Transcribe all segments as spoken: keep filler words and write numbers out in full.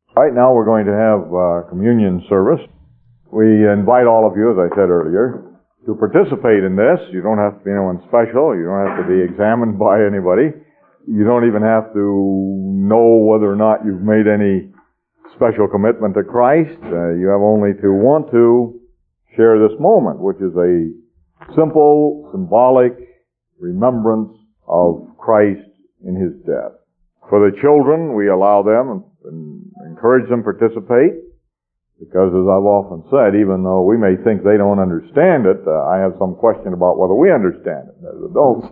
Right now we're going to have uh, communion service. We invite all of you, as I said earlier, to participate in this. You don't have to be anyone special. You don't have to be examined by anybody. You don't even have to know whether or not you've made any special commitment to Christ. Uh, you have only to want to share this moment, which is a simple, symbolic remembrance of Christ in His death. For the children, we allow them and encourage them to participate, because as I've often said, even though we may think they don't understand it, uh, I have some question about whether we understand it as adults.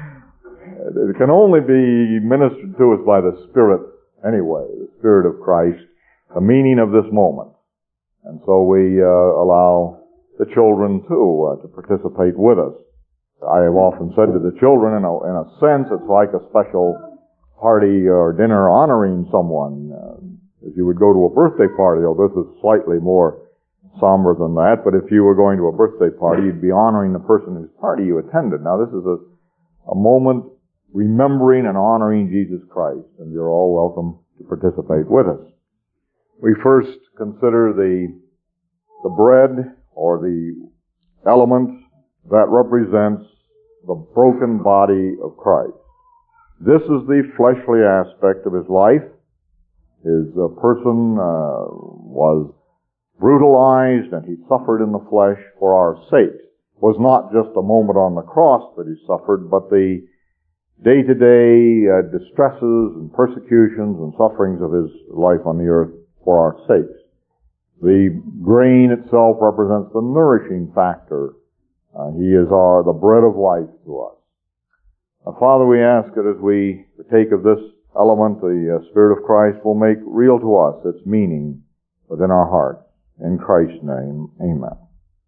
It can only be ministered to us by the Spirit anyway, the Spirit of Christ, the meaning of this moment. And so we uh, allow the children too uh, to participate with us. I have often said to the children, in a, in a sense, it's like a special party or dinner honoring someone. Uh, if you would go to a birthday party, although this is slightly more somber than that, but if you were going to a birthday party, you'd be honoring the person whose party you attended. Now this is a, a moment remembering and honoring Jesus Christ, and you're all welcome to participate with us. We first consider the, the bread or the element that represents the broken body of Christ. This is the fleshly aspect of His life. His uh, person uh, was brutalized, and He suffered in the flesh for our sake. It was not just a moment on the cross that He suffered, but the day-to-day uh, distresses and persecutions and sufferings of His life on the earth for our sakes. The grain itself represents the nourishing factor. Uh, he is our the bread of life to us. Now, Father, we ask that as we partake of this element, the uh, Spirit of Christ will make real to us its meaning within our hearts. In Christ's name, amen.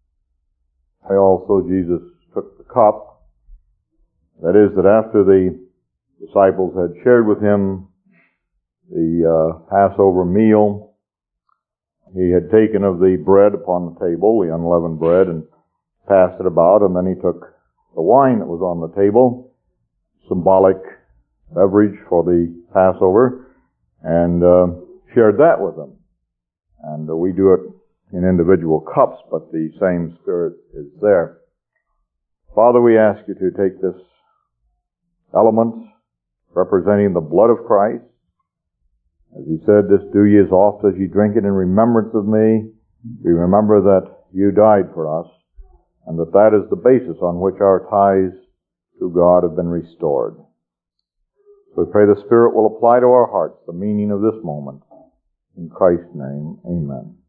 I also, Jesus took the cup. That is, that after the disciples had shared with Him the uh, Passover meal, He had taken of the bread upon the table, the unleavened bread, and passed it about, and then He took the wine that was on the table, symbolic beverage for the Passover, and uh, shared that with them. And uh, we do it in individual cups, but the same Spirit is there. Father, we ask You to take this element representing the blood of Christ. As He said, this do ye as oft as ye drink it in remembrance of me. We remember that You died for us, and that that is the basis on which our ties to God have been restored. So we pray the Spirit will apply to our hearts the meaning of this moment. In Christ's name, amen.